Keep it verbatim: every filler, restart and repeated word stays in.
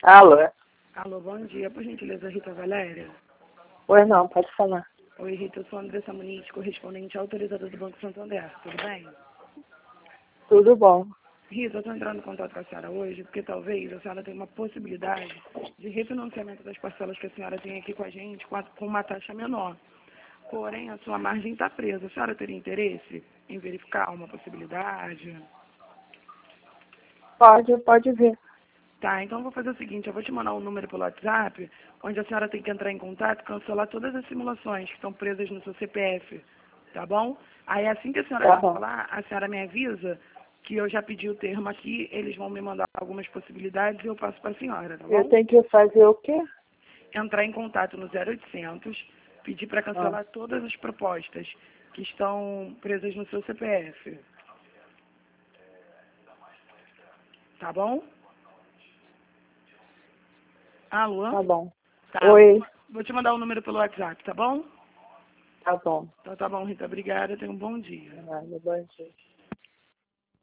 Alô? Alô, bom dia. Por gentileza, Rita Valéria? Oi, não, pode falar. Oi, Rita, eu sou a Andressa Muniz, correspondente autorizada do Banco Santander. Tudo bem? Tudo bom. Rita, eu estou entrando em contato com a senhora hoje porque talvez a senhora tenha uma possibilidade de refinanciamento das parcelas que a senhora tem aqui com a gente com, a, com uma taxa menor. Porém, a sua margem está presa. A senhora teria interesse em verificar uma possibilidade? Pode, pode vir. Tá, então eu vou fazer o seguinte, eu vou te mandar um número pelo WhatsApp, onde a senhora tem que entrar em contato e cancelar todas as simulações que estão presas no seu C P F, tá bom? Aí assim que a senhora Tá bom. cancelar, a senhora me avisa que eu já pedi o termo aqui, eles vão me mandar algumas possibilidades e eu passo para a senhora, tá bom? Eu tenho que fazer o quê? Entrar em contato no zero oitocentos, pedir para cancelar Ah. todas as propostas que estão presas no seu C P F. Tá bom? Alô? Tá bom. Tá. Oi. Vou te mandar o número pelo WhatsApp, tá bom? Tá bom. Então tá bom, Rita. Obrigada. Tenha um bom dia. Nada, bom dia.